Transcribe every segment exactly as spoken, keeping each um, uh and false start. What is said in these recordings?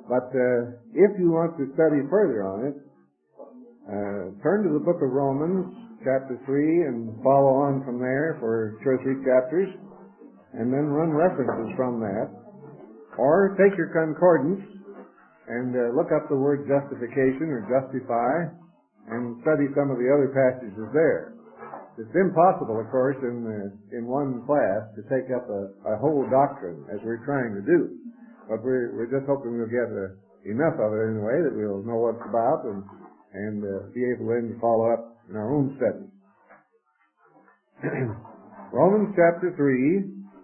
But uh, if you want to study further on it, uh, turn to the book of Romans, chapter three, and follow on from there for two or three chapters, and then run references from that. Or take your concordance and uh, look up the word justification or justify and study some of the other passages there. It's impossible, of course, in uh, in one class to take up a, a whole doctrine as we're trying to do. But we're, we're just hoping we'll get uh, enough of it anyway that we'll know what it's about and, and uh, be able then to follow up in our own studies. Romans chapter three,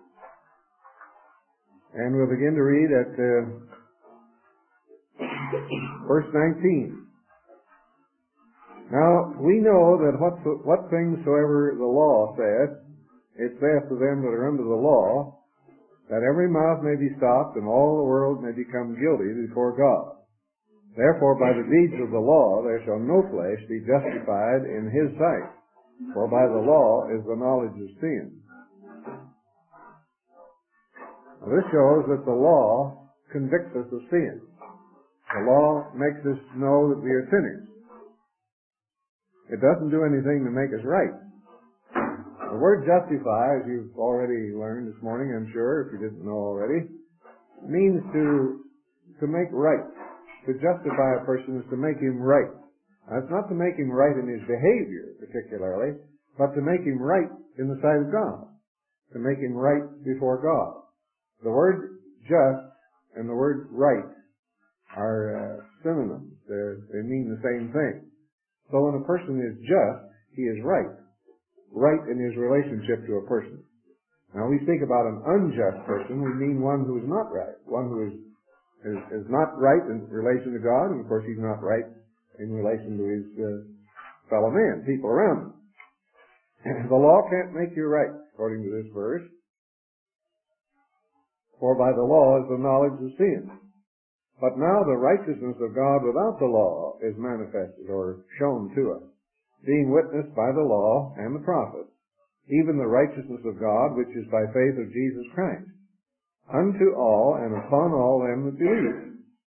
and we'll begin to read at uh, verse nineteen. Now, we know that what, what things soever the law saith, it saith to them that are under the law, that every mouth may be stopped, and all the world may become guilty before God. Therefore, by the deeds of the law, there shall no flesh be justified in his sight, for by the law is the knowledge of sin. Now, this shows that the law convicts us of sin. The law makes us know that we are sinners. It doesn't do anything to make us right. The word justify, as you've already learned this morning, I'm sure, if you didn't know already, means to to make right. To justify a person is to make him right. Now, it's not to make him right in his behavior, particularly, but to make him right in the sight of God. To make him right before God. The word just and the word right are uh, synonyms. They're, they mean the same thing. So when a person is just, he is right. Right in his relationship to a person. Now, we speak about an unjust person, we mean one who is not right. One who is, is, is not right in relation to God, and of course he's not right in relation to his uh, fellow man, people around him. The law can't make you right, according to this verse. For by the law is the knowledge of sin. But now the righteousness of God without the law is manifested, or shown to us, being witnessed by the law and the prophets, even the righteousness of God, which is by faith of Jesus Christ, unto all and upon all them that believe.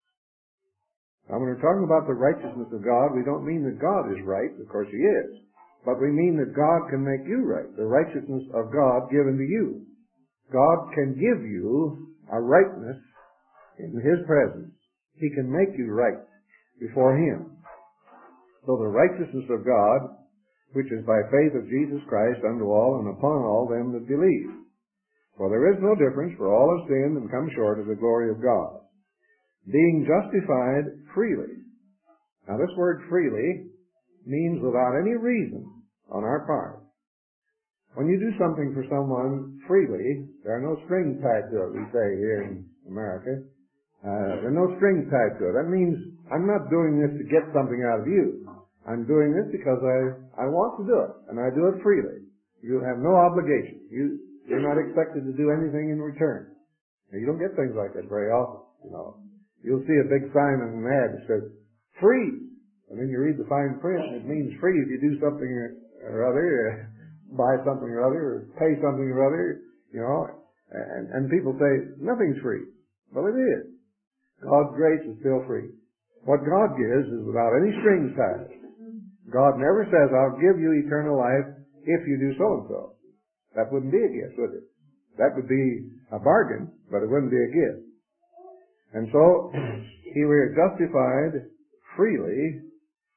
Now, when we're talking about the righteousness of God, we don't mean that God is right, of course he is, but we mean that God can make you right, the righteousness of God given to you. God can give you a rightness in his presence. He can make you right before him. So the righteousness of God, which is by faith of Jesus Christ unto all and upon all them that believe. For there is no difference, for all have sinned and come short of the glory of God, being justified freely. Now this word freely means without any reason on our part. When you do something for someone freely, there are no strings tied to it, we say here in America. Uh, there are no strings tied to it. That means I'm not doing this to get something out of you. I'm doing this because I, I want to do it, and I do it freely. You have no obligation. You, you're not expected to do anything in return. Now, you don't get things like that very often, you know. You'll see a big sign on an ad that says, free. And then you read the fine print, and it means free if you do something or other, or buy something or other, or pay something or other, you know. And, and people say, nothing's free. Well, it is. God's grace is still free. What God gives is without any strings tied. God never says, I'll give you eternal life if you do so-and-so. That wouldn't be a gift, would it? That would be a bargain, but it wouldn't be a gift. And so, here we are justified freely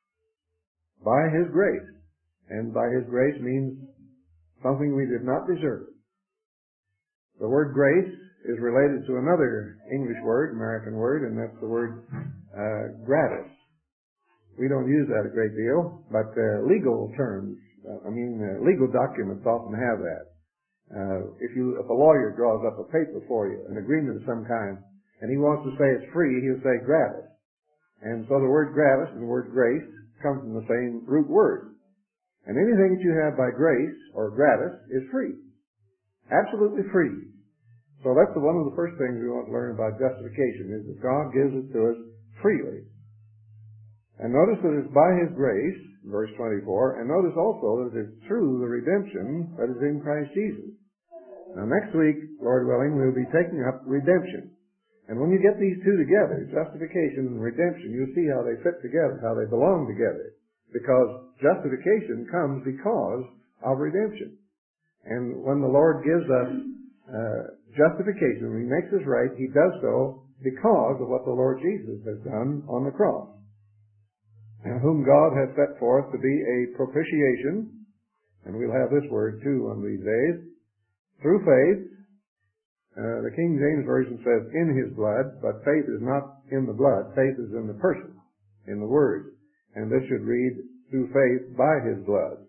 by his grace. And by his grace means something we did not deserve. The word grace is related to another English word, American word, and that's the word uh, gratis. We don't use that a great deal, but uh, legal terms, uh, I mean, uh, legal documents often have that. Uh, if you, if a lawyer draws up a paper for you, an agreement of some kind, and he wants to say it's free, he'll say gratis. And so the word gratis and the word grace come from the same root word. And anything that you have by grace or gratis is free. Absolutely free. So that's the, one of the first things we want to learn about justification, is that God gives it to us freely. And notice that it's by his grace, verse twenty-four, and notice also that it's through the redemption that is in Christ Jesus. Now next week, Lord willing, we'll be taking up redemption. And when you get these two together, justification and redemption, you see how they fit together, how they belong together. Because justification comes because of redemption. And when the Lord gives us uh, justification, when He makes us right, He does so because of what the Lord Jesus has done on the cross, whom God has set forth to be a propitiation, and we'll have this word too one of these days, through faith. Uh, the King James Version says in His blood, but faith is not in the blood. Faith is in the person, in the Word. And this should read, through faith by His blood.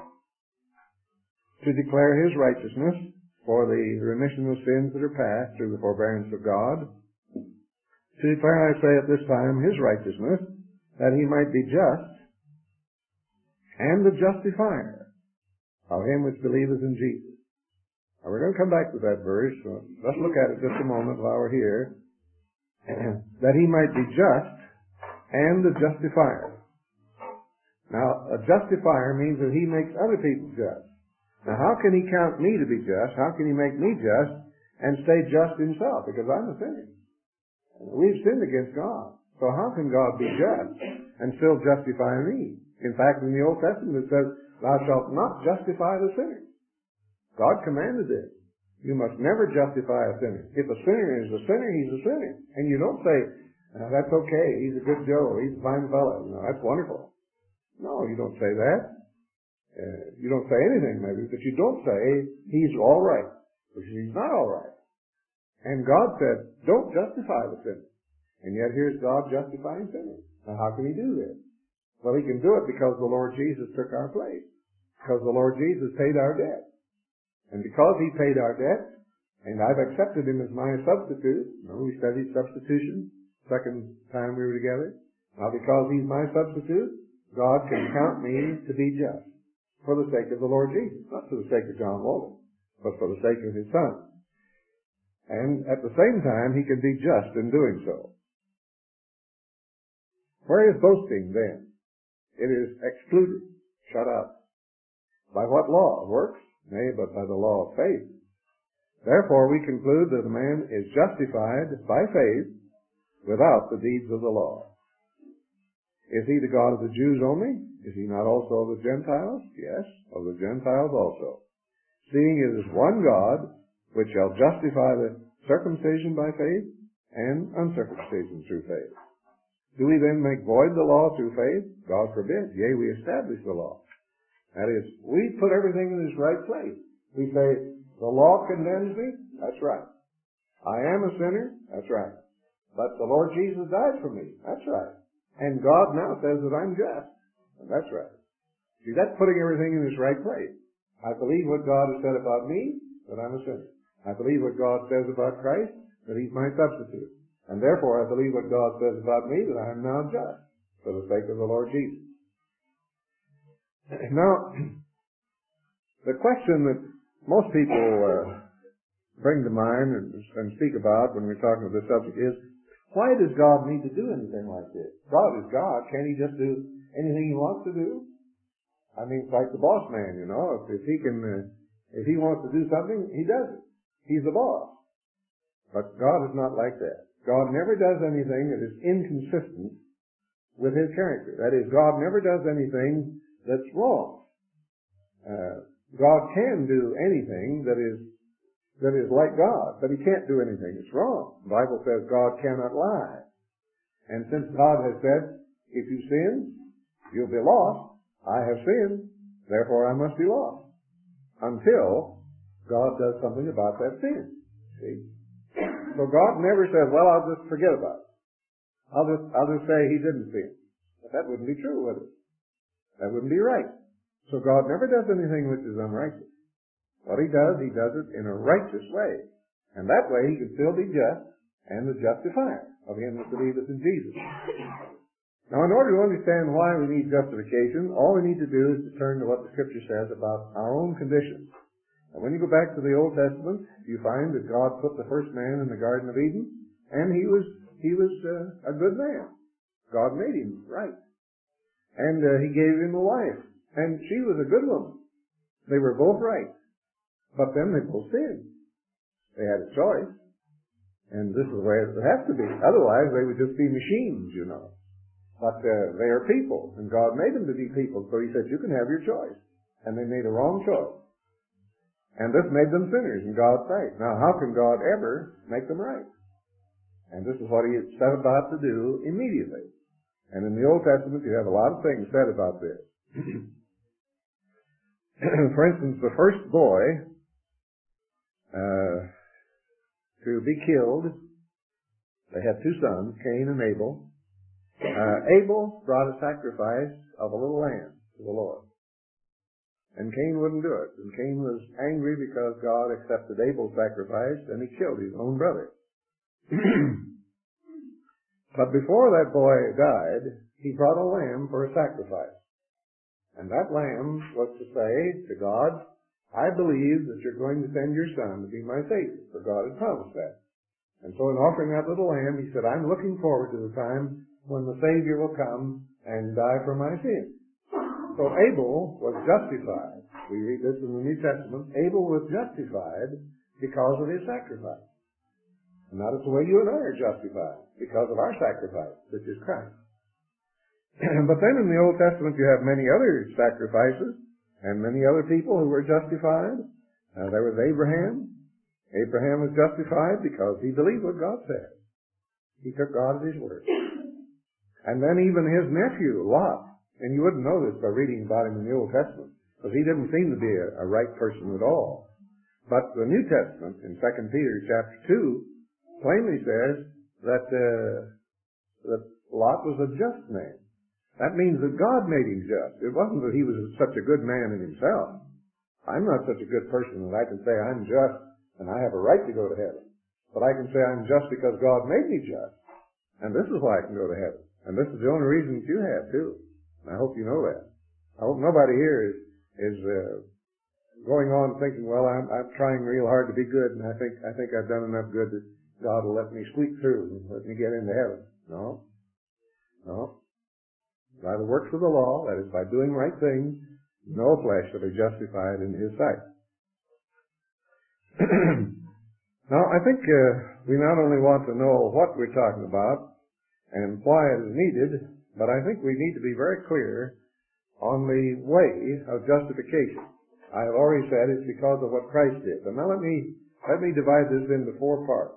To declare His righteousness for the remission of sins that are past through the forbearance of God. To declare, I say at this time, His righteousness, that He might be just, and the justifier of him which believeth in Jesus. Now we're going to come back to that verse, so let's look at it just a moment while we're here. That He might be just and the justifier. Now, a justifier means that He makes other people just. Now, how can He count me to be just? How can He make me just and stay just Himself? Because I'm a sinner. We've sinned against God. So how can God be just and still justify me? In fact, in the Old Testament it says, thou shalt not justify the sinner. God commanded it. You must never justify a sinner. If a sinner is a sinner, he's a sinner. And you don't say, oh, that's okay, he's a good Joe, he's a fine fellow, no, that's wonderful. No, you don't say that. Uh, you don't say anything maybe, but you don't say he's all right, because he's not all right. And God said, don't justify the sinner. And yet here's God justifying sinners. Now how can He do this? Well, He can do it because the Lord Jesus took our place. Because the Lord Jesus paid our debt. And because He paid our debt, and I've accepted Him as my substitute, remember we studied substitution second time we were together? Now because He's my substitute, God can count me to be just for the sake of the Lord Jesus. Not for the sake of John Walden, but for the sake of His Son. And at the same time, He can be just in doing so. Where is boasting then? It is excluded, shut out. By what law? Works? Nay, but by the law of faith. Therefore we conclude that a man is justified by faith without the deeds of the law. Is He the God of the Jews only? Is He not also of the Gentiles? Yes, of the Gentiles also. Seeing it is one God, which shall justify the circumcision by faith and uncircumcision through faith. Do we then make void the law through faith? God forbid. Yea, we establish the law. That is, we put everything in its right place. We say, the law condemns me? That's right. I am a sinner? That's right. But the Lord Jesus died for me? That's right. And God now says that I'm just? And that's right. See, that's putting everything in its right place. I believe what God has said about me, that I'm a sinner. I believe what God says about Christ, that He's my substitute. And therefore I believe what God says about me, that I am now just, for the sake of the Lord Jesus. Now, the question that most people uh, bring to mind and, and speak about when we're talking about this subject is, why does God need to do anything like this? God is God. Can't He just do anything He wants to do? I mean, it's like the boss man, you know. If, if he can, uh, if He wants to do something, He does it. He's the boss. But God is not like that. God never does anything that is inconsistent with His character. That is, God never does anything that's wrong. Uh, God can do anything that is that is like God, but He can't do anything that's wrong. The Bible says God cannot lie. And since God has said, if you sin, you'll be lost. I have sinned, therefore I must be lost. Until God does something about that sin. See? So God never says, well, I'll just forget about it. I'll just, I'll just say He didn't sin. But that wouldn't be true, would it? That wouldn't be right. So God never does anything which is unrighteous. What He does, He does it in a righteous way. And that way He can still be just and the justifier of him that believeth in Jesus. Now, in order to understand why we need justification, all we need to do is to turn to what the Scripture says about our own condition. And when you go back to the Old Testament, you find that God put the first man in the Garden of Eden, and he was he was uh, a good man. God made him right. And uh, He gave him a wife, and she was a good woman. They were both right. But then they both sinned. They had a choice. And this is the way it has to be. Otherwise, they would just be machines, you know. But uh, they are people, and God made them to be people. So he said, you can have your choice. And they made a wrong choice. And this made them sinners in God's sight. Now, how can God ever make them right? And this is what he set about to do immediately. And in the Old Testament, you have a lot of things said about this. For instance, the first boy uh, to be killed, they had two sons, Cain and Abel. Uh, Abel brought a sacrifice of a little lamb to the Lord. And Cain wouldn't do it. And Cain was angry because God accepted Abel's sacrifice, and he killed his own brother. But before that boy died, he brought a lamb for a sacrifice. And that lamb was to say to God, I believe that you're going to send your son to be my Savior, for God had promised that. And so in offering that little lamb, he said, I'm looking forward to the time when the Savior will come and die for my sins. So Abel was justified. We read this in the New Testament. Abel was justified because of his sacrifice. And that is the way you and I are justified, because of our sacrifice, which is Christ. But then in the Old Testament you have many other sacrifices and many other people who were justified. Uh, there was Abraham. Abraham was justified because he believed what God said. He took God at his word. And then even his nephew, Lot. And you wouldn't know this by reading about him in the Old Testament, because he didn't seem to be a, a right person at all. But the New Testament, in Second Peter chapter two, plainly says that, uh, that Lot was a just man. That means that God made him just. It wasn't that he was such a good man in himself. I'm not such a good person that I can say I'm just and I have a right to go to heaven. But I can say I'm just because God made me just. And this is why I can go to heaven. And this is the only reason that you have, too. I hope you know that. I hope nobody here is is uh, going on thinking, well, I'm I'm trying real hard to be good, and I think I think I've done enough good that God will let me squeak through and let me get into heaven. No, no. By the works of the law, that is, by doing right things, no flesh shall be justified in His sight. Now, I think uh, we not only want to know what we're talking about and why it is needed, but I think we need to be very clear on the way of justification. I have already said it's because of what Christ did. But now let me let me divide this into four parts.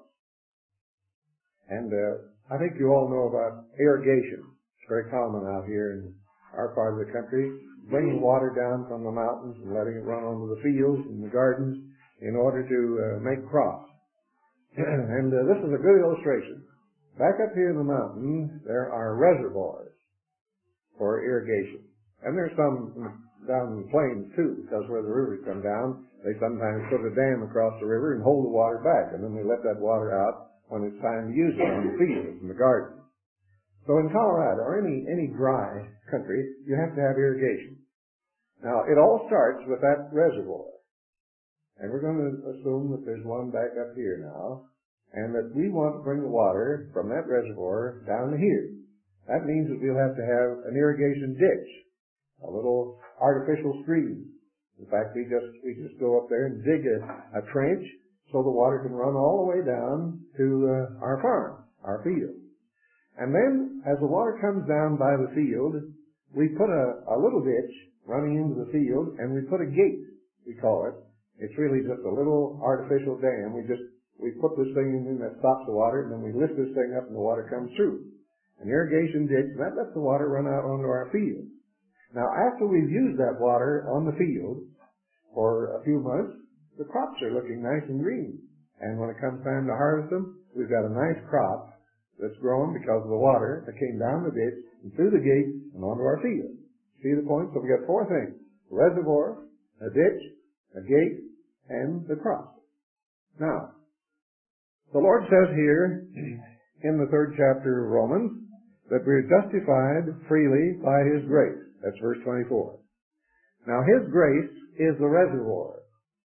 And uh, I think you all know about irrigation. It's very common out here in our part of the country, bringing water down from the mountains and letting it run onto the fields and the gardens in order to uh, make crops. And uh, this is a good illustration. Back up here in the mountains, there are reservoirs for irrigation. And there's some down in the plains, too, because where the rivers come down, they sometimes put a dam across the river and hold the water back, and then they let that water out when it's time to use it on the fields and the gardens. So in Colorado, or any, any dry country, you have to have irrigation. Now, it all starts with that reservoir. And we're going to assume that there's one back up here now, and that we want to bring the water from that reservoir down to here. That means that we'll have to have an irrigation ditch, a little artificial stream. In fact, we just we just go up there and dig a, a trench so the water can run all the way down to uh, our farm, our field. And then, as the water comes down by the field, we put a, a little ditch running into the field, and we put a gate, we call it. It's really just a little artificial dam. We just we put this thing in that stops the water, and then we lift this thing up, and the water comes through. An irrigation ditch, and that lets the water run out onto our field. Now, after we've used that water on the field for a few months, the crops are looking nice and green. And when it comes time to harvest them, we've got a nice crop that's grown because of the water that came down the ditch and through the gate and onto our field. See the point? So we got four things: a reservoir, a ditch, a gate, and the crop. Now, the Lord says here in the third chapter of Romans that we're justified freely by His grace. That's verse twenty-four. Now, His grace is the reservoir.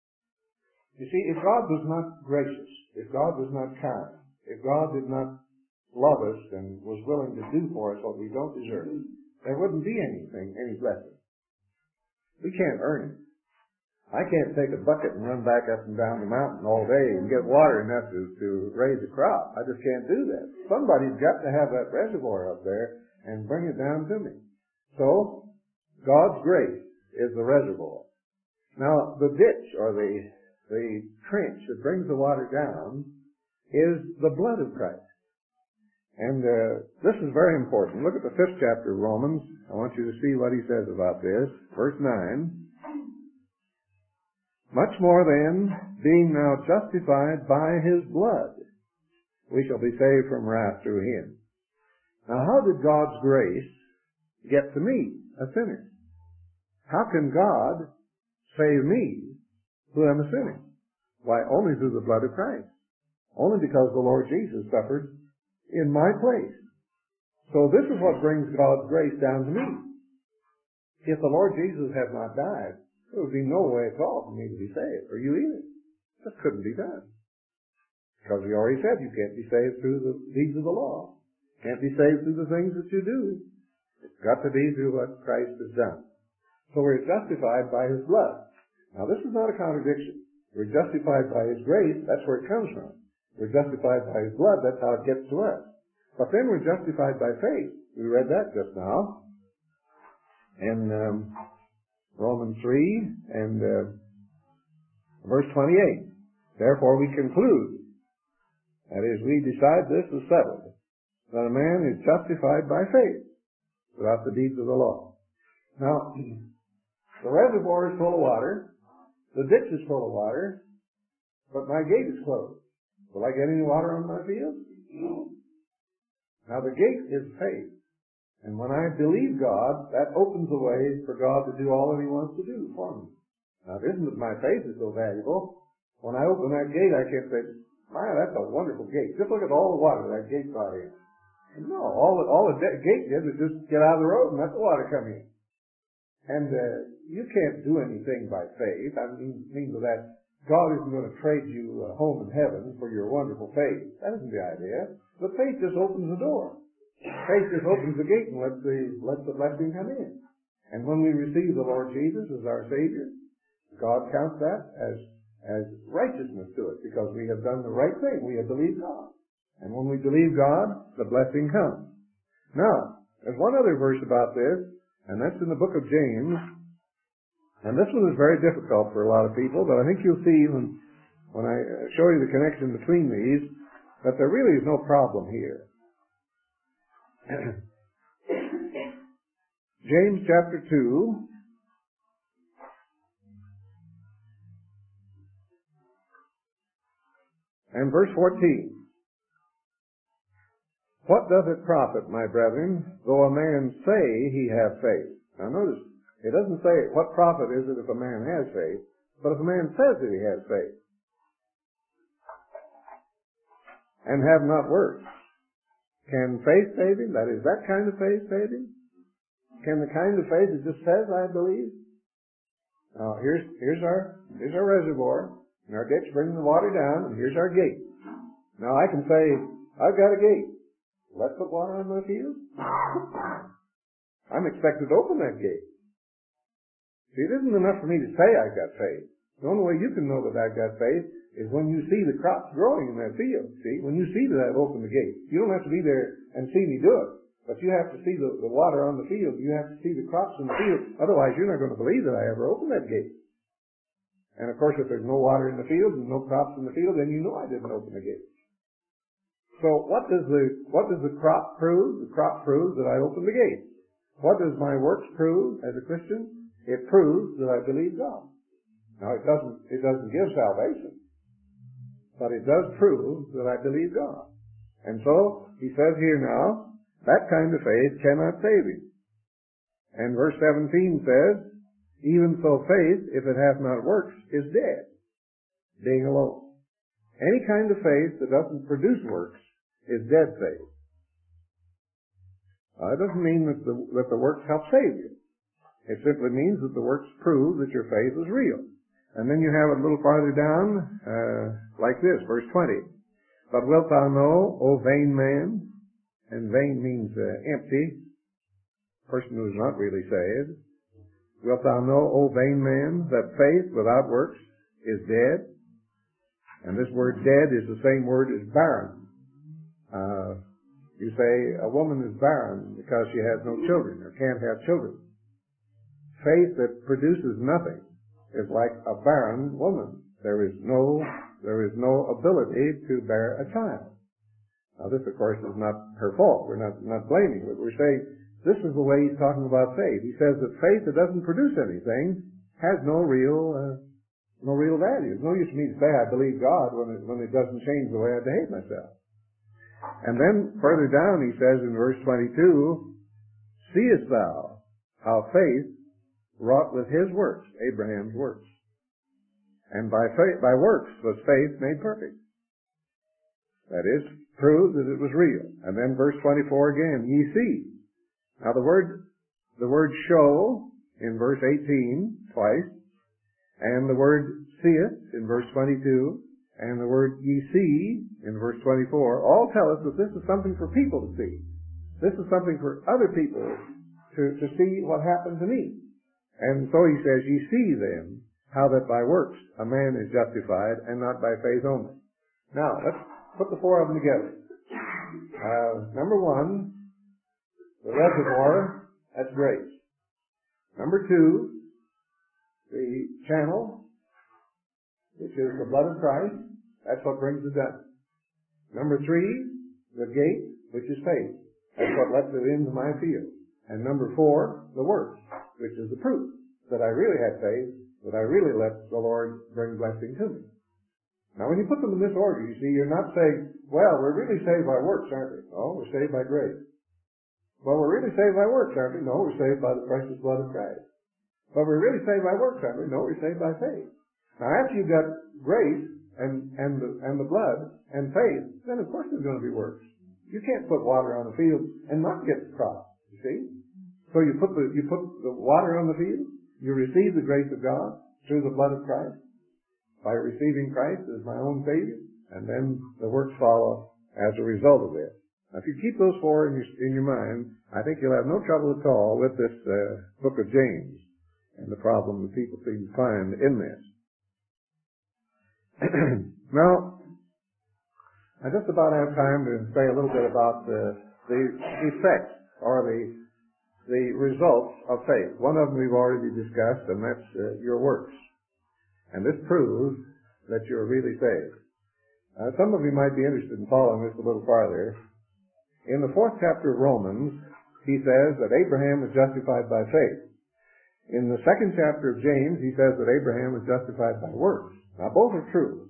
You see, if God was not gracious, if God was not kind, if God did not love us and was willing to do for us what we don't deserve, there wouldn't be anything, any blessing. We can't earn it. I can't take a bucket and run back up and down the mountain all day and get water enough to, to raise a crop. I just can't do that. Somebody's got to have that reservoir up there and bring it down to me. So, God's grace is the reservoir. Now, the ditch or the, the trench that brings the water down is the blood of Christ. And uh, this is very important. Look at the fifth chapter of Romans. I want you to see what he says about this. Verse nine. Much more then, being now justified by his blood, we shall be saved from wrath through him. Now, how did God's grace get to me, a sinner? How can God save me, who am a sinner? Why, only through the blood of Christ. Only because the Lord Jesus suffered in my place. So this is what brings God's grace down to me. If the Lord Jesus had not died, there would be no way at all for me to be saved, or you either. That couldn't be done. Because we already said you can't be saved through the deeds of the law. Can't be saved through the things that you do. It's got to be through what Christ has done. So we're justified by his blood. Now this is not a contradiction. We're justified by his grace, that's where it comes from. We're justified by his blood, that's how it gets to us. But then we're justified by faith. We read that just now. And um, Romans three and uh, verse twenty-eight. Therefore we conclude, that is, we decide this is settled, that a man is justified by faith without the deeds of the law. Now, the reservoir is full of water, the ditch is full of water, but my gate is closed. Will I get any water on my field? No. Now the gate is faith. And when I believe God, that opens the way for God to do all that he wants to do for me. Now, it isn't that my faith is so valuable. When I open that gate, I can't say, my, that's a wonderful gate. Just look at all the water that gate brought in. And no, all the, all the de- gate did was just get out of the road and let the water come in. And uh, you can't do anything by faith. I mean, mean by that, God isn't going to trade you a home in heaven for your wonderful faith. That isn't the idea. But faith just opens the door. Faith just opens the gate and lets the, lets the blessing come in. And when we receive the Lord Jesus as our Savior, God counts that as, as righteousness to us because we have done the right thing. We have believed God. And when we believe God, the blessing comes. Now, there's one other verse about this, and that's in the book of James. And this one is very difficult for a lot of people, but I think you'll see when, when I show you the connection between these, that there really is no problem here. James chapter two, and verse fourteen. What doth it profit, my brethren, though a man say he have faith? Now notice, it doesn't say what profit is it if a man has faith, but if a man says that he has faith, and have not works. Can faith save him? That is, that kind of faith save him? Can the kind of faith that just says, I believe? Now, here's, here's our, here's our reservoir, and our ditch brings the water down, and here's our gate. Now, I can say, I've got a gate. Let's put water on my field. I'm expected to open that gate. See, it isn't enough for me to say I've got faith. The only way you can know that I've got faith is when you see the crops growing in that field. See, when you see that I've opened the gate. You don't have to be there and see me do it. But you have to see the, the water on the field. You have to see the crops in the field. Otherwise, you're not going to believe that I ever opened that gate. And of course, if there's no water in the field and no crops in the field, then you know I didn't open the gate. So what does the, what does the crop prove? The crop proves that I opened the gate. What does my works prove as a Christian? It proves that I believe God. Now, it doesn't, it doesn't give salvation. But it does prove that I believe God. And so, he says here now, that kind of faith cannot save him. And verse seventeen says, even so faith, if it hath not works, is dead, being alone. Any kind of faith that doesn't produce works is dead faith. Now, it doesn't mean that the, that the works help save you. It simply means that the works prove that your faith is real. And then you have it a little farther down, uh, like this, verse twenty. But wilt thou know, O vain man, and vain means uh, empty, person who is not really saved. Wilt thou know, O vain man, that faith without works is dead? And this word dead is the same word as barren. Uh, you say a woman is barren because she has no children or can't have children. Faith that produces nothing is like a barren woman. There is no, there is no ability to bear a child. Now this, of course, is not her fault. We're not, not blaming her. We're saying this is the way he's talking about faith. He says that faith that doesn't produce anything has no real, uh, no real value. It's no use for me to say I believe God when it, when it doesn't change the way I behave myself. And then further down he says in verse twenty-two, seest thou how faith wrought with his works, Abraham's works. And by faith, by works was faith made perfect. That is, proved that it was real. And then verse twenty-four again, ye see. Now the word, the word show in verse eighteen, twice, and the word seeth in verse twenty-two, and the word ye see in verse twenty-four, all tell us that this is something for people to see. This is something for other people to, to see what happened to me. And so he says, ye see then how that by works a man is justified and not by faith only. Now, let's put the four of them together. Uh, number one, the reservoir, that's grace. Number two, the channel, which is the blood of Christ, that's what brings it down. Number three, the gate, which is faith. That's what lets it into my field. And number four, the works, which is the proof that I really had faith, that I really let the Lord bring blessing to me. Now when you put them in this order, you see, you're not saying, well, we're really saved by works, aren't we? No, we're saved by grace. Well, we're really saved by works, aren't we? No, we're saved by the precious blood of Christ. But we're really saved by works, aren't we? No, we're saved by faith. Now after you've got grace and, and, the, and the blood and faith, then of course there's going to be works. You can't put water on a field and not get the crop, you see? So you put the, you put the water on the field, you receive the grace of God through the blood of Christ, by receiving Christ as my own Savior, and then the works follow as a result of this. Now, if you keep those four in your, in your mind, I think you'll have no trouble at all with this uh, book of James and the problem that people seem to find in this. Now, I just about have time to say a little bit about the, the effects or the the results of faith. One of them we've already discussed, and that's uh, your works. And this proves that you're really saved. Uh, some of you might be interested in following this a little farther. In the fourth chapter of Romans, he says that Abraham was justified by faith. In the second chapter of James, he says that Abraham was justified by works. Now, both are true.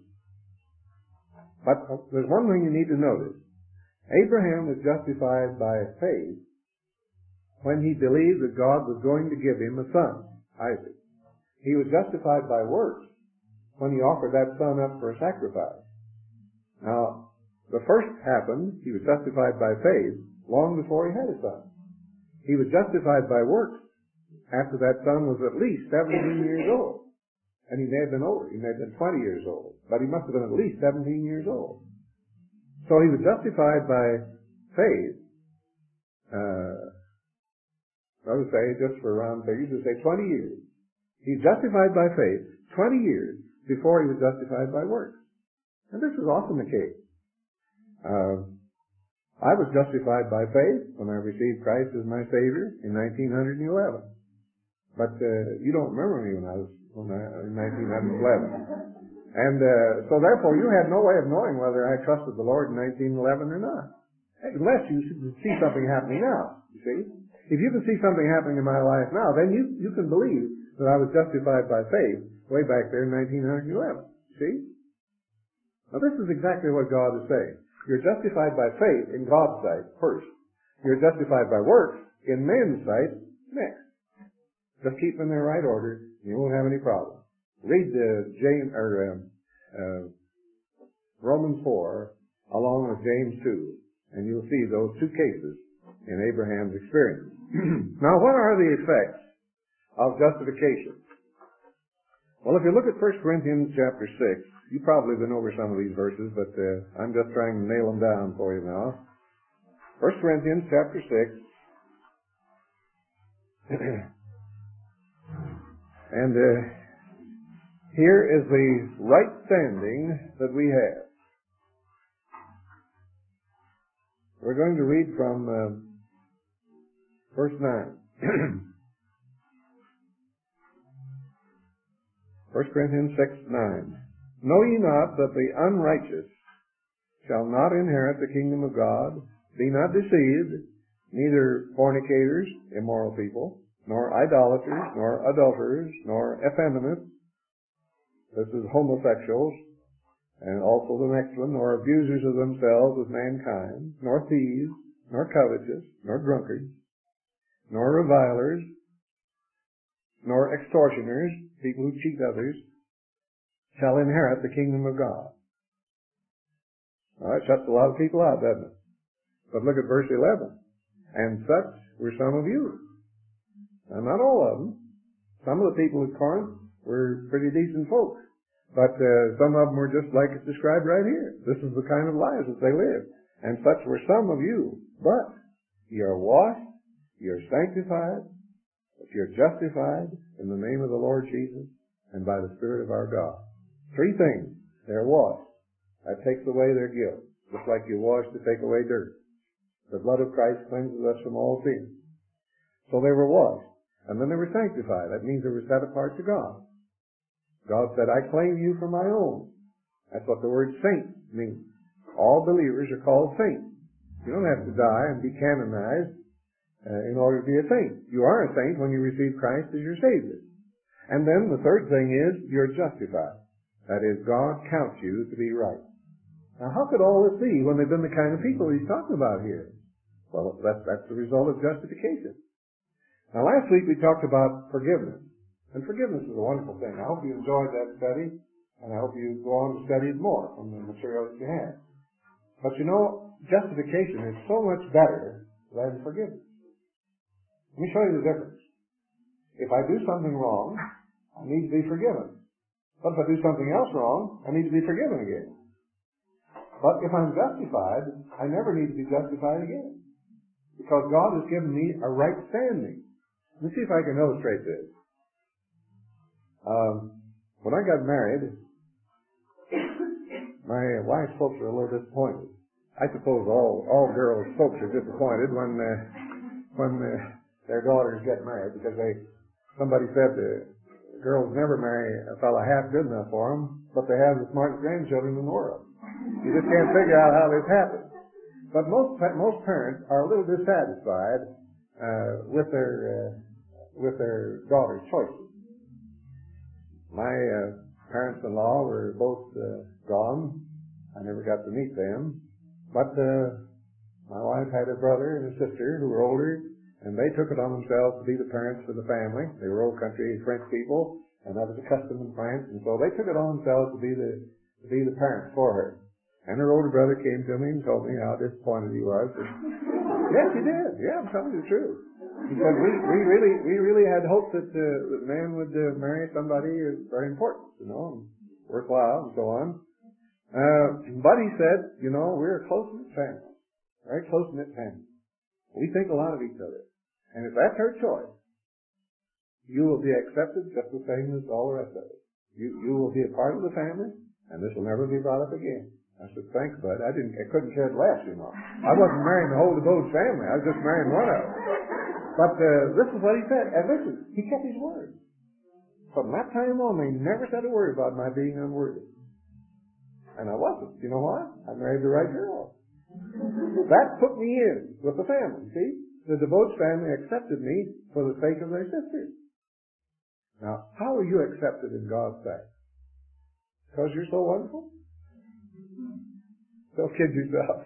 But uh, there's one thing you need to notice. Abraham was justified by faith when he believed that God was going to give him a son, Isaac. He was justified by works when he offered that son up for a sacrifice. Now, the first happened, he was justified by faith long before he had a son. He was justified by works after that son was at least seventeen years old. And he may have been older, he may have been twenty years old, but he must have been at least seventeen years old. So he was justified by faith, uh, I would say just for around, they usually say twenty years. He's justified by faith twenty years before he was justified by works. And this is often the case. Uh, I was justified by faith when I received Christ as my Savior in nineteen eleven. But uh, you don't remember me when I was when I, in nineteen eleven. And uh, so therefore you had no way of knowing whether I trusted the Lord in nineteen eleven or not. Unless you see something happening now, you see. If you can see something happening in my life now, then you, you can believe that I was justified by faith way back there in nineteen eleven. See? Now this is exactly what God is saying. You're justified by faith in God's sight first. You're justified by works in man's sight next. Just keep them in their right order, and you won't have any problem. Read uh, James or uh, uh, Romans four along with James two, and you'll see those two cases in Abraham's experience. Now, what are the effects of justification? Well, if you look at First Corinthians chapter six, you've probably been over some of these verses, but uh, I'm just trying to nail them down for you now. First Corinthians chapter six. And uh, here is the right standing that we have. We're going to read from uh, verse nine. First Corinthians six, nine. Know ye not that the unrighteous shall not inherit the kingdom of God? Be not deceived, neither fornicators, immoral people, nor idolaters, nor adulterers, nor effeminates. This is homosexuals. And also the next one, nor abusers of themselves with mankind, nor thieves, nor covetous, nor drunkards, nor revilers, nor extortioners, people who cheat others, shall inherit the kingdom of God. All right, shuts a lot of people out, doesn't it? But look at verse eleven. And such were some of you. Now, not all of them. Some of the people at Corinth were pretty decent folks. But uh, some of them were just like it's described right here. This is the kind of lives that they lived. And such were some of you. But you're washed, you're sanctified, you're justified in the name of the Lord Jesus and by the Spirit of our God. Three things. They're washed. That takes away their guilt. Just like you wash to take away dirt. The blood of Christ cleanses us from all sin. So they were washed. And then they were sanctified. That means they were set apart to God. God said, I claim you for my own. That's what the word saint means. All believers are called saints. You don't have to die and be canonized uh, in order to be a saint. You are a saint when you receive Christ as your Savior. And then the third thing is, you're justified. That is, God counts you to be right. Now, how could all this be when they've been the kind of people he's talking about here? Well, that's, that's the result of justification. Now, last week we talked about forgiveness. And forgiveness is a wonderful thing. I hope you enjoyed that study, and I hope you go on to study it more from the material that you have. But you know, justification is so much better than forgiveness. Let me show you the difference. If I do something wrong, I need to be forgiven. But if I do something else wrong, I need to be forgiven again. But if I'm justified, I never need to be justified again. Because God has given me a right standing. Let me see if I can illustrate this. Um, when I got married, my wife's folks were a little disappointed. I suppose all all girls' folks are disappointed when uh, when uh, their daughters get married, because they somebody said uh, girls never marry a fellow half good enough for them, but they have the smartest grandchildren in the world. You just can't figure out how this happens. But most most parents are a little dissatisfied uh, with their uh, with their daughters' choices. My uh, parents-in-law were both uh, gone. I never got to meet them. But uh, my wife had a brother and a sister who were older, and they took it on themselves to be the parents for the family. They were old country French people, and that was a custom in France, and so they took it on themselves to be the to be the parents for her. And her older brother came to me and told me how disappointed he was. Yes, he did. Yeah, I'm telling you the truth. He said, we, we really we really had hoped that uh, the man would uh, marry somebody who's very important, you know, and worthwhile and so on. Uh, but he said, you know, we're a close-knit family, very close-knit family. We think a lot of each other. And if that's her choice, you will be accepted just the same as all the rest of us. You, you will be a part of the family, and this will never be brought up again. I said, thanks, bud. I didn't, I couldn't care less, you know. I wasn't marrying the whole DeBose family. I was just marrying one of them. But uh, this is what he said. And listen, he kept his word. From that time on, they never said a word about my being unworthy. And I wasn't. You know why? I married the right girl. That put me in with the family, see? The DeBose family accepted me for the sake of their sisters. Now, how are you accepted in God's sight? Because you're so wonderful? Don't kid yourself.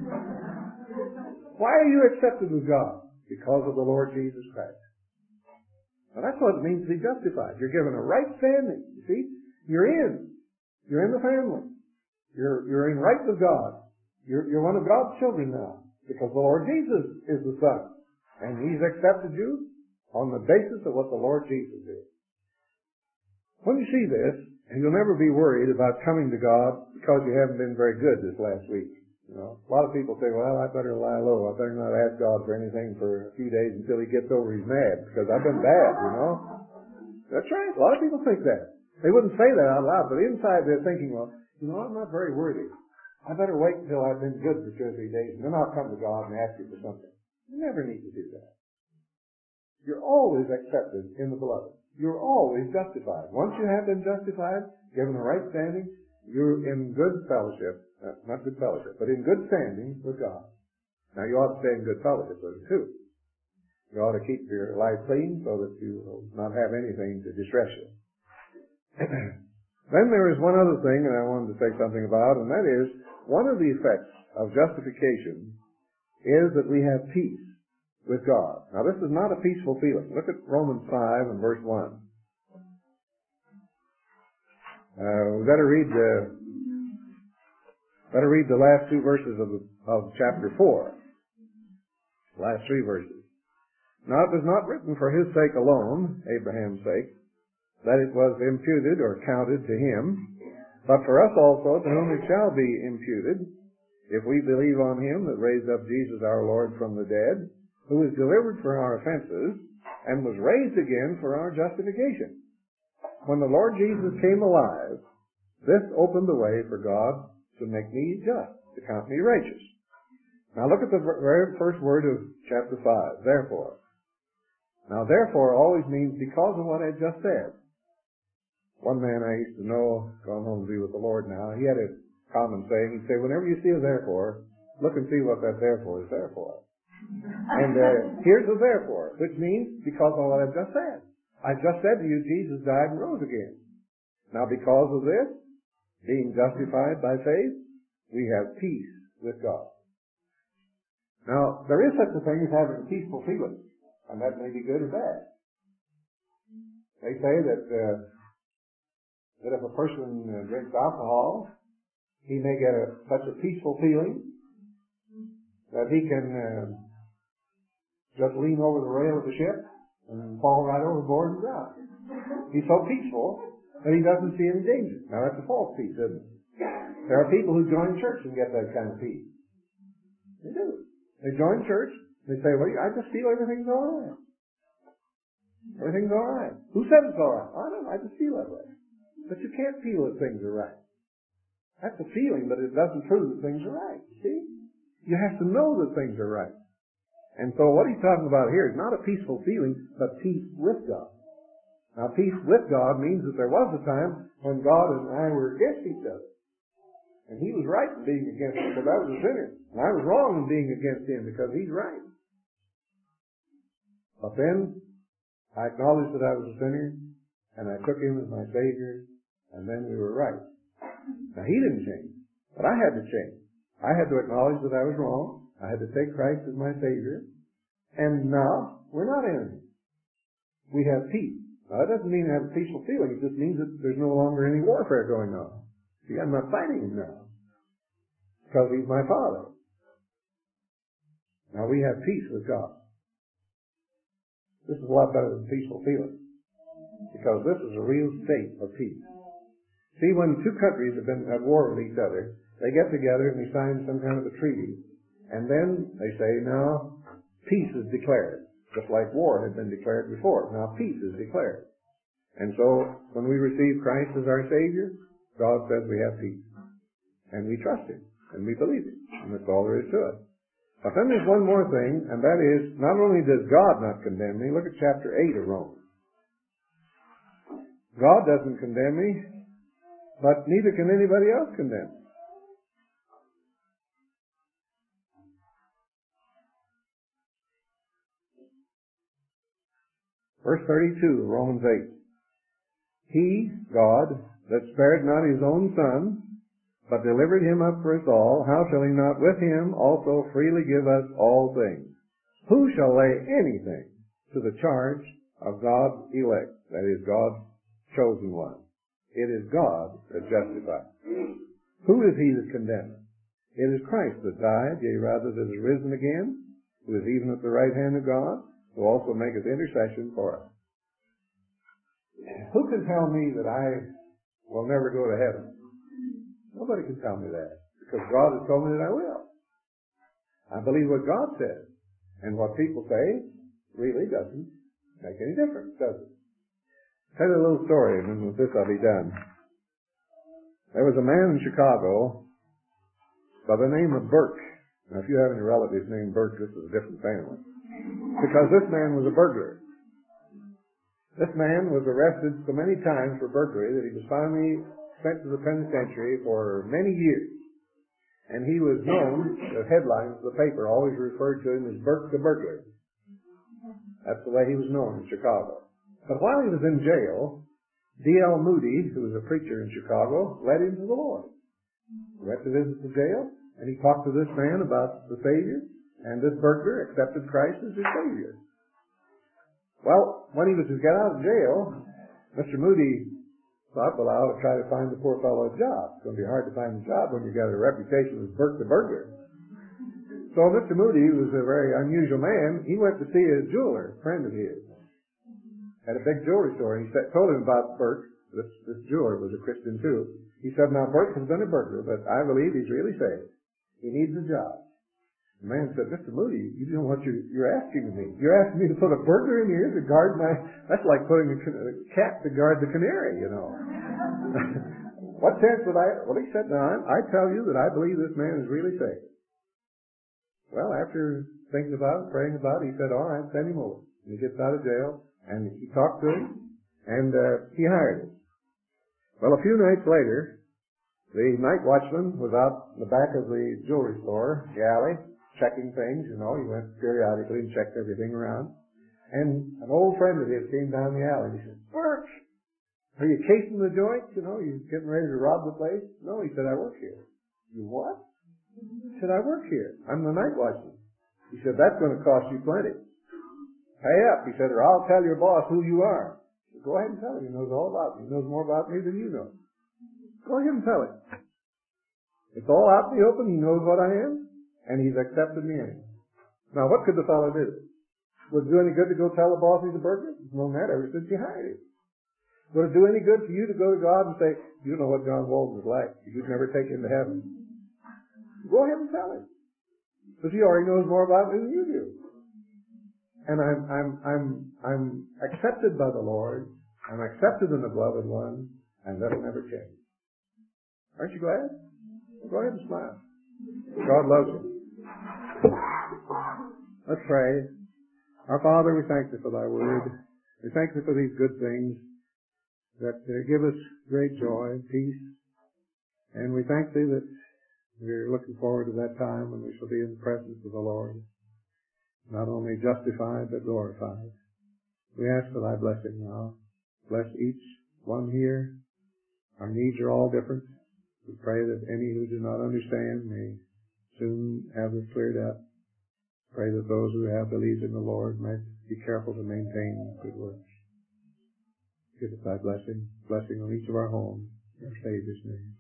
Why are you accepted with God? Because of the Lord Jesus Christ. Now that's what it means to be justified. You're given a right standing. You see? You're in. You're in the family. You're, you're in right with God. You're, you're one of God's children now. Because the Lord Jesus is the Son. And He's accepted you on the basis of what the Lord Jesus is. When you see this, and you'll never be worried about coming to God because you haven't been very good this last week. You know, a lot of people say, well, I better lie low. I better not ask God for anything for a few days until He gets over His mad, because I've been bad, you know. That's right. A lot of people think that. They wouldn't say that out loud, but inside they're thinking, well, you know, I'm not very worthy. I better wait until I've been good for two or three days, and then I'll come to God and ask you for something. You never need to do that. You're always accepted in the beloved. You're always justified. Once you have been justified, given the right standing, you're in good fellowship, uh, not good fellowship, but in good standing with God. Now you ought to stay in good fellowship with Him too. You ought to keep your life clean so that you will not have anything to distress you. Then there is one other thing that I wanted to say something about, and that is one of the effects of justification is that we have peace with God. Now this is not a peaceful feeling. Look at Romans five and verse one. Uh, we better read the better read the last two verses of the, of chapter four. Last three verses. Now it was not written for his sake alone, Abraham's sake, that it was imputed or counted to him, but for us also, to whom it shall be imputed, if we believe on him that raised up Jesus our Lord from the dead, who was delivered for our offenses, and was raised again for our justification. When the Lord Jesus came alive, this opened the way for God to make me just, to count me righteous. Now look at the very first word of chapter five, therefore. Now therefore always means because of what I just said. One man I used to know, gone home to be with the Lord now, he had a common saying. He'd say, whenever you see a therefore, look and see what that therefore is there for. And uh, here's the therefore, which means because of what I've just said. I just said to you, Jesus died and rose again. Now because of this, being justified by faith, we have peace with God. Now, there is such a thing as having a peaceful feeling, and that may be good or bad. They say that uh, that if a person uh, drinks alcohol, he may get a, such a peaceful feeling that he can uh, just lean over the rail of the ship and fall right overboard and drown. He's so peaceful that he doesn't see any danger. Now that's a false peace, isn't it? There are people who join church and get that kind of peace. They do. They join church, they say, well, I just feel everything's all right. Everything's all right. Who said it's all right? I don't know, I just feel that way. But you can't feel that things are right. That's a feeling, but it doesn't prove that things are right. See? You have to know that things are right. And so what he's talking about here is not a peaceful feeling, but peace with God. Now, peace with God means that there was a time when God and I were against each other. And he was right in being against me because I was a sinner. And I was wrong in being against him because he's right. But then I acknowledged that I was a sinner, and I took him as my Savior, and then we were right. Now, he didn't change, but I had to change. I had to acknowledge that I was wrong. I had to take Christ as my Savior. And now, we're not enemies. We have peace. Now, that doesn't mean I have a peaceful feeling. It just means that there's no longer any warfare going on. See, I'm not fighting him now, because he's my Father. Now, we have peace with God. This is a lot better than peaceful feeling, because this is a real state of peace. See, when two countries have been at war with each other, they get together and they sign some kind of a treaty, and then they say, now, peace is declared, just like war had been declared before. Now, peace is declared. And so, when we receive Christ as our Savior, God says we have peace. And we trust him, and we believe him, and that's all there is to it. But then there's one more thing, and that is, not only does God not condemn me, look at chapter eight of Romans. God doesn't condemn me, but neither can anybody else condemn me. Verse thirty-two, Romans eight. He, God, that spared not his own Son, but delivered him up for us all, how shall he not with him also freely give us all things? Who shall lay anything to the charge of God's elect, that is, God's chosen one? It is God that justifies. Who is he that condemneth? It is Christ that died, yea, rather that is risen again, who is even at the right hand of God, who also maketh intercession for us. Who can tell me that I will never go to heaven? Nobody can tell me that, because God has told me that I will. I believe what God says, and what people say really doesn't make any difference, does it? Tell you a little story, and then with this I'll be done. There was a man in Chicago by the name of Burke. Now, if you have any relatives named Burke, this is a different family. Because this man was a burglar. This man was arrested so many times for burglary that he was finally sent to the penitentiary for many years. And he was known, the headlines of the paper always referred to him as Burke the Burglar. That's the way he was known in Chicago. But while he was in jail, D L Moody, who was a preacher in Chicago, led him to the Lord. He went to visit the jail, and he talked to this man about the Savior, and this burglar accepted Christ as his Savior. Well, when he was to get out of jail, Mister Moody thought, well, I ought to try to find the poor fellow a job. It's going to be hard to find a job when you've got a reputation as Burke the Burglar. So Mister Moody, who was a very unusual man, he went to see a jeweler, a friend of his, at a big jewelry store, and he said, told him about Burke. This, this jeweler was a Christian too. He said, now Burke has been a burglar, but I believe he's really saved. He needs a job. The man said, Mister Moody, you don't know what you're, you're asking of me. You're asking me to put a burglar in here to guard my, that's like putting a, a cat to guard the canary, you know. What chance would I, well, he said, no, I tell you that I believe this man is really saved. Well, after thinking about it, praying about it, he said, all right, send him over. And he gets out of jail, and he talked to him, and uh, he hired him. Well, a few nights later, the night watchman was out in the back of the jewelry store, the alley, checking things, you know. He went periodically and checked everything around. And an old friend of his came down the alley. He said, Burke, are you casing the joint? You know, you getting ready to rob the place? No, he said, I work here. You what? He said, I work here. I'm the night watchman. He said, that's going to cost you plenty. Pay up, he said, or I'll tell your boss who you are. Said, go ahead and tell him. He knows all about me. He knows more about me than you know. Go ahead and tell him. It's all out in the open. He knows what I am. And he's accepted me in. Now, what could the fellow do? Would it do any good to go tell the boss he's a burglar? He's known that ever since you hired him. Would it do any good for you to go to God and say, you know what John Walton is like. You'd never take him to heaven. Go ahead and tell him. Because he already knows more about me than you do. And I'm, I'm, I'm, I'm accepted by the Lord. I'm accepted in the beloved one. And that'll never change. Aren't you glad? Go ahead and smile. God loves you. Let's pray. Our Father, we thank Thee for Thy word. We thank Thee for these good things that uh, give us great joy and peace. And we thank Thee that we're looking forward to that time when we shall be in the presence of the Lord, not only justified but glorified. We ask for Thy blessing now. Bless each one here. Our needs are all different. We pray that any who do not understand may soon have it cleared up. Pray that those who have believed in the Lord might be careful to maintain good works. Give us Thy blessing, blessing on each of our homes, in our Savior's name.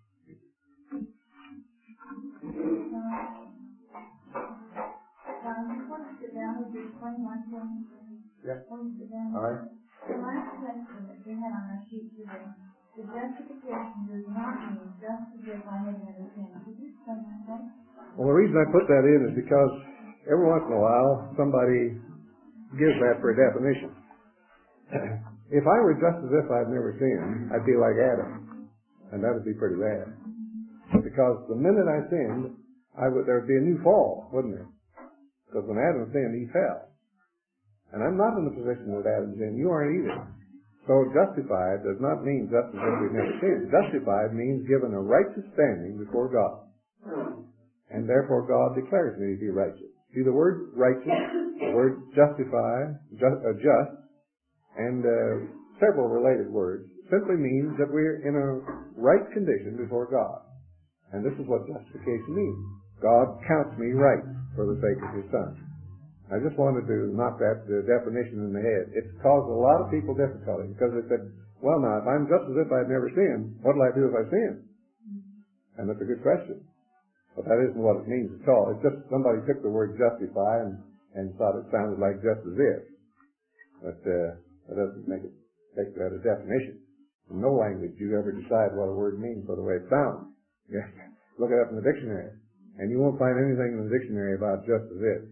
Yeah. All right. The last question that we had on our sheet today, the justification does not mean just as if I had never sinned. Could you explain that? Well, the reason I put that in is because every once in a while somebody gives that for a definition. If I were just as if I'd never sinned, I'd be like Adam, and that would be pretty bad. Because the minute I sinned, I would there would be a new fall, wouldn't there? Because when Adam sinned, he fell. And I'm not in the position that Adam sinned. You aren't either. So justified does not mean just as if we've never sinned. Justified means given a righteous standing before God. And therefore God declares me to be righteous. See, the word righteous, the word justify, just, uh, just and uh, several related words, simply means that we're in a right condition before God. And this is what justification means. God counts me right for the sake of His Son. I just wanted to knock that uh, definition in the head. It's caused a lot of people difficulty because they said, well, now, if I'm just as if I'd never sinned, what'll I do if I sin? And that's a good question. But that isn't what it means at all. It's just somebody took the word justify and, and thought it sounded like just as if. But uh, that doesn't make it take that a definition. In no language you ever decide what a word means by the way it sounds. You have to look it up in the dictionary. And you won't find anything in the dictionary about just as if.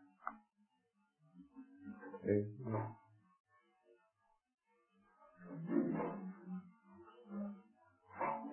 Okay.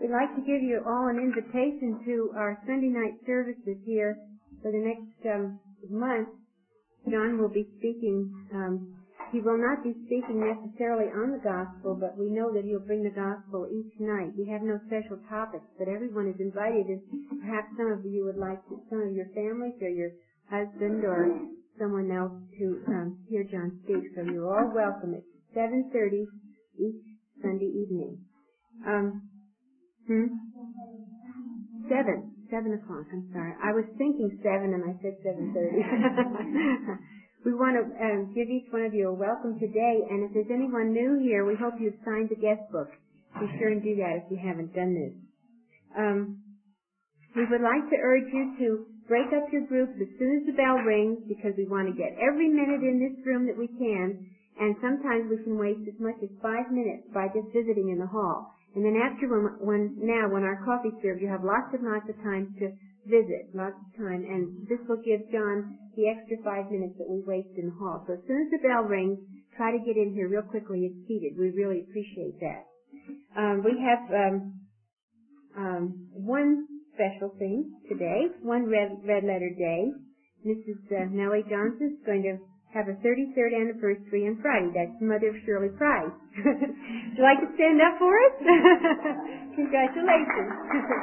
we'd like to give you all an invitation to our Sunday night services here for the next um, month. John will be speaking. Um, he will not be speaking necessarily on the gospel, but we know that he'll bring the gospel each night. We have no special topics, but everyone is invited, and perhaps some of you would like to, some of your families or your husband or someone else to um, hear John speak. So you're all welcome. It's seven thirty each Sunday evening. Um, hmm? Seven. Seven o'clock, I'm sorry. I was thinking seven and I said seven thirty. We want to um, give each one of you a welcome today, and if there's anyone new here, we hope you've signed the guest book. Be sure and do that if you haven't done this. Um, we would like to urge you to break up your groups as soon as the bell rings, because we want to get every minute in this room that we can, and sometimes we can waste as much as five minutes by just visiting in the hall. And then after when, when now, when our coffee's served, you have lots and lots of time to visit, lots of time, and this will give John the extra five minutes that we waste in the hall. So as soon as the bell rings, try to get in here real quickly and seated. We really appreciate that. Um, we have um, um, one special thing today, one red, red letter day. Missus Uh, Nellie Johnson is going to have a thirty-third anniversary on Friday. That's the mother of Shirley Price. Would you like to stand up for us? Congratulations.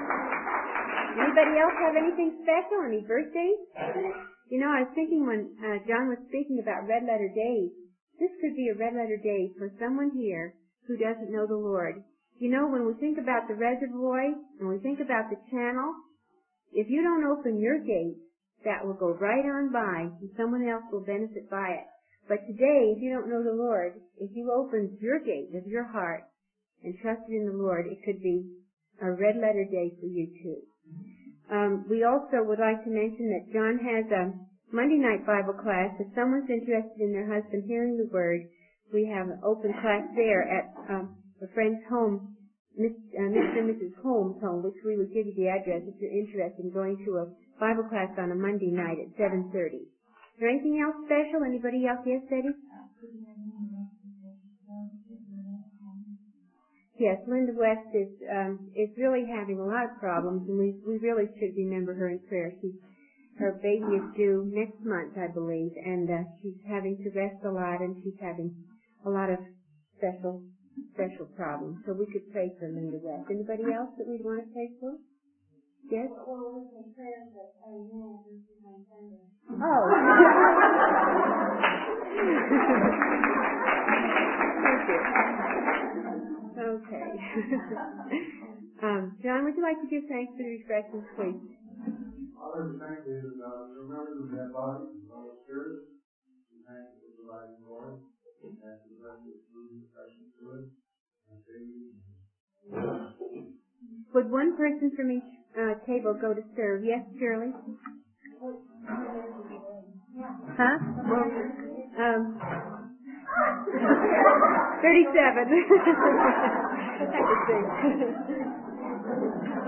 Anybody else have anything special? Any birthdays? You know, I was thinking when uh, John was speaking about red letter days, this could be a red letter day for someone here who doesn't know the Lord. You know, when we think about the reservoir, when we think about the channel, if you don't open your gate, that will go right on by, and someone else will benefit by it. But today, if you don't know the Lord, if you open your gate of your heart and trusted in the Lord, it could be a red letter day for you too. Um, we also would like to mention that John has a Monday night Bible class. If someone's interested in their husband hearing the Word, we have an open class there at um, a friend's home, Mister and Missus Holmes' home, which we would give you the address if you're interested in going to a Bible class on a Monday night at seven thirty. Is there anything else special? Anybody else? Yes, Betty? Yes, Linda West is um, is really having a lot of problems, and we we really should remember her in prayer. She's her baby is due next month, I believe, and uh, she's having to rest a lot, and she's having a lot of special special problems. So we could pray for Linda West. Anybody else that we'd want to pray for? Yes. Oh. Thank you. Okay. um, John, would you like to give thanks for the refreshments, please? Father, we thank you that uh, you remember the dead body, the Holy Spirit. We thank you for providing glory. We thank you for the food, refreshments to us. And baby. Would one person from each uh, table go to serve? Yes, Shirley? Huh? Well, um... thirty-seven. I had to think.